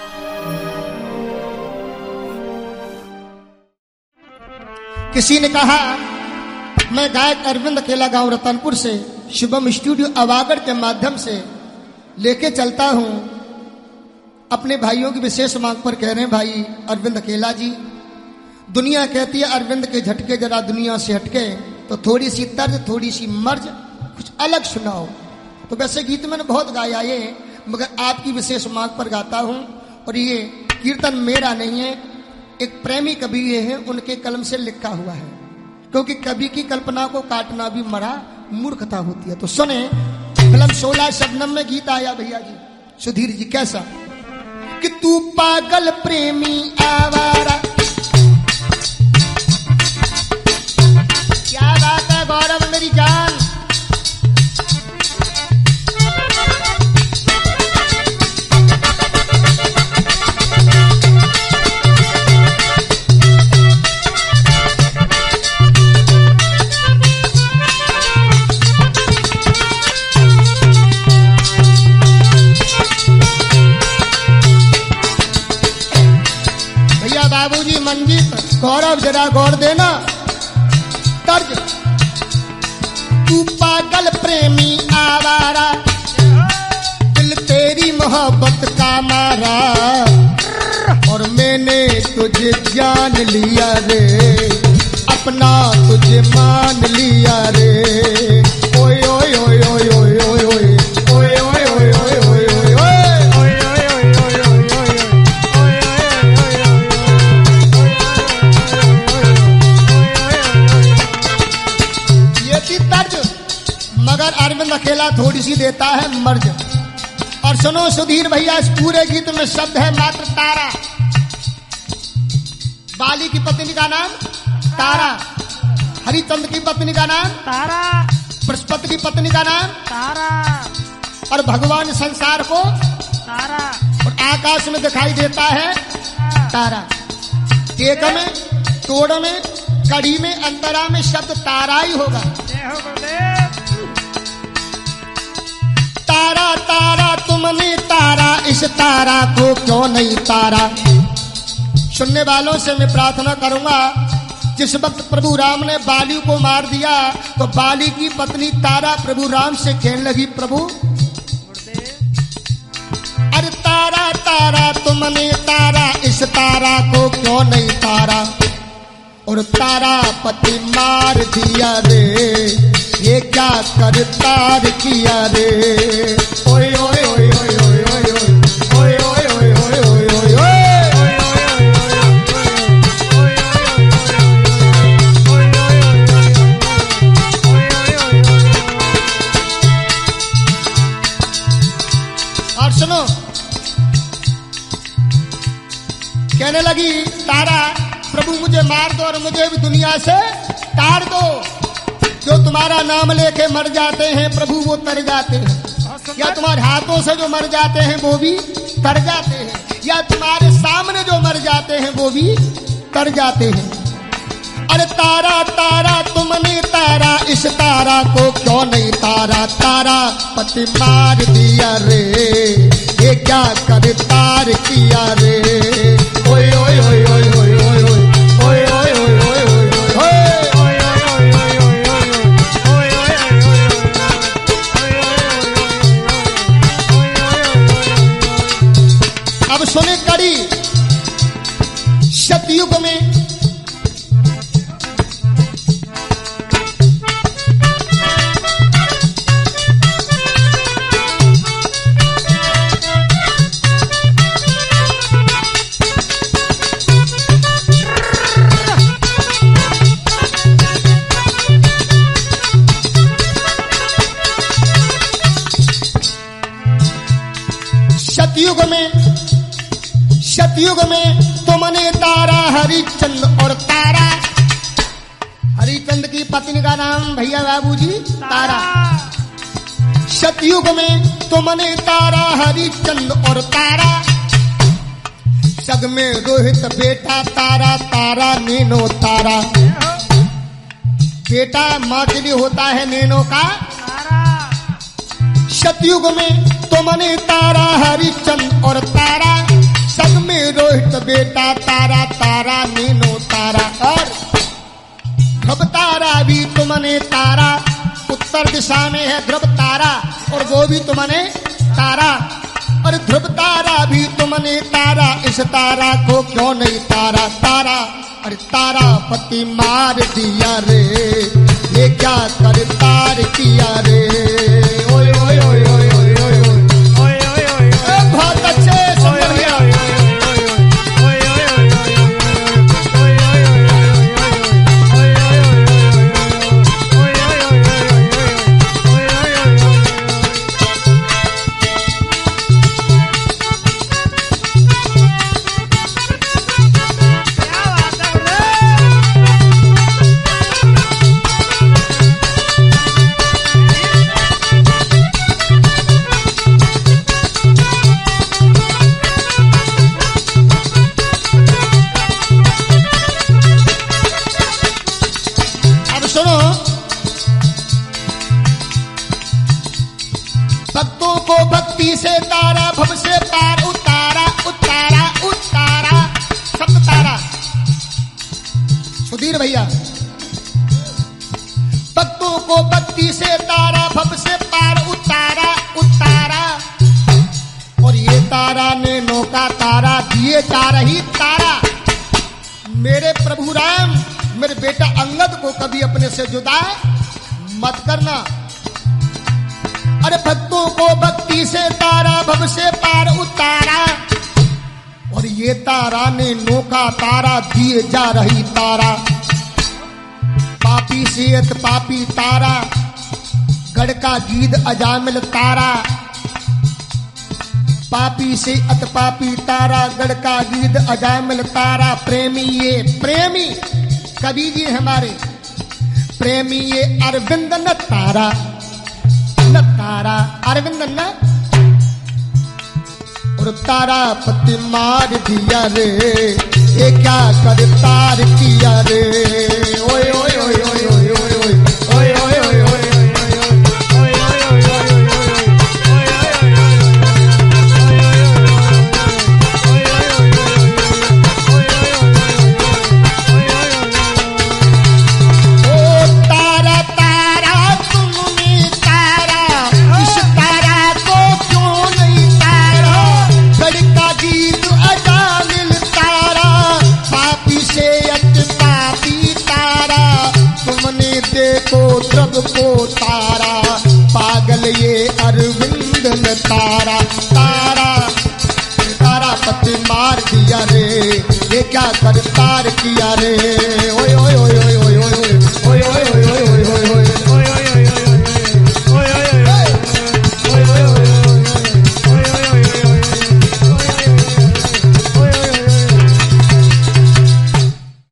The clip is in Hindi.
किसी ने कहा, मैं गायक अरविंद अकेला गांव रतनपुर से शुभम स्टूडियो अवागढ़ के माध्यम से लेके चलता हूं अपने भाइयों की विशेष मांग पर। कह रहे हैं भाई अरविंद अकेला जी, दुनिया कहती है अरविंद के झटके जरा दुनिया से हटके, तो थोड़ी सी तर्ज थोड़ी सी मर्ज कुछ अलग सुनाओ। तो वैसे गीत मैंने बहुत गाया ये, मगर आपकी विशेष मांग पर गाता हूं। और ये कीर्तन मेरा नहीं है, एक प्रेमी कवि ये है, उनके कलम से लिखा हुआ है, क्योंकि कवि की कल्पना को काटना भी मरा मूर्खता होती है। तो सुने, फिल्म 16 शबनम में गीत आया भैया जी, सुधीर जी, कैसा कि तू पागल प्रेमी आवारा। क्या बात है गौरव मेरी जान। बाबूजी मंजीत गौरव जरा गौर देना तर्ज। तू पागल प्रेमी आवारा, दिल तेरी मोहब्बत का मारा, और मैंने तुझे जान लिया रे, अपना तुझे मान लिया रे। ओए ओए ओए ओए ओए ओए ओए ओए ओए ओए ओए ओए मगर अरविंद अकेला थोड़ी सी देता है मर्ज। और सुनो सुधीर भैया, इस पूरे गीत में शब्द है मात्र तारा। बाली की पत्नी का नाम तारा, हरिचंद की पत्नी का नाम तारा, बृहस्पति की पत्नी का नाम तारा, और भगवान संसार को तारा, और आकाश में दिखाई देता है तारा। एक में, तोड़ में, कड़ी में, अंतरा में शब्द तारा ही होगा। तारा तारा तुमने तारा, इस तारा को क्यों नहीं तारा। सुनने वालों से मैं प्रार्थना करूंगा, जिस वक्त प्रभु राम ने बाली को मार दिया, तो बाली की पत्नी तारा प्रभु राम से कहने लगी, प्रभु अरे तारा तारा तुमने तारा, इस तारा को क्यों नहीं तारा। और तारा पति मार दिया रे, ये क्या कर तार किया रे। ओए ओए ओए ओए ओए ओए ओए ओए ओए ओए ओए ओए। और सुनो, कहने लगी तारा, प्रभु मुझे मार दो और मुझे भी दुनिया से तार दो। जो तुम्हारा नाम लेके मर जाते हैं प्रभु वो तर जाते हैं, या तुम्हारे हाथों से जो मर जाते हैं वो भी तर जाते हैं, या तुम्हारे सामने जो मर जाते हैं वो भी तर जाते हैं। अरे तारा तारा तुमने तारा, इस तारा को क्यों नहीं तारा। तारा पति मार दिया रे, ये क्या कर तार किया रे। ओए ओए ओए ओए ओए ओए ओए ओए ओए ओए। अब सुने कड़ी, सतयुग में सतयुग में तुमने तारा हरिचंद, और तारा हरिचंद की पत्नी का नाम भैया बाबूजी तारा। सतयुग में तुमने तारा हरिचंद और तारा, सग में रोहित बेटा तारा, तारा नैनो तारा। बेटा माँ के लिए होता है नैनो का तारा। सतयुग में तुमने तारा हरिचंद और तारा, ध्रुव तारा भी तुमने तारा, उत्तर दिशा में है ध्रुव तारा और वो भी तुमने तारा। और ध्रुव तारा भी तुमने तारा, इस तारा को क्यों नहीं तारा तारा। अरे तारा पति मार दिया रे, ये क्या कर तार किया रे। ओए ओए ओए ओए ओए ओए ओए ओए ओए, बहुत अच्छे समझिया। भक्तों को भक्ति से तारा, भव से पार उतारा उतारा उतारा, सप्त तारा। सुधीर भैया, भक्तों को भक्ति से तारा, भव से पार उतारा उतारा। और ये तारा ने नौका तारा, दिए जा रही तारा। मेरे प्रभु राम, मेरे बेटा अंगद को कभी अपने से जुदा मत करना। अरे भक्तों को भक्ति से तारा, भव से पार उतारा। और ये तारा ने नौका तारा, दिए जा रही तारा। पापी से अत पापी तारा, गढ़ का गीद अजामिल तारा। पापी से अत पापी तारा, गढ़ का गीद अजामिल तारा। प्रेमी ये प्रेमी कवि जी हमारे, प्रेमी ये अरविंद न तारा, न तारा अरविंद न। और तारा पति मार दिया रे, ये क्या कर तार किया रे। ओए ओए ओए ओए ओए ओए ओए ओए ओए ओए। ध्रुव को तारा, पागल ये अरविंद न तारा तारा। तारा पति मार दिया रे, ये क्या कर तार किया रे। ओए ओए ओए ओए ओए ओए ओए ओए।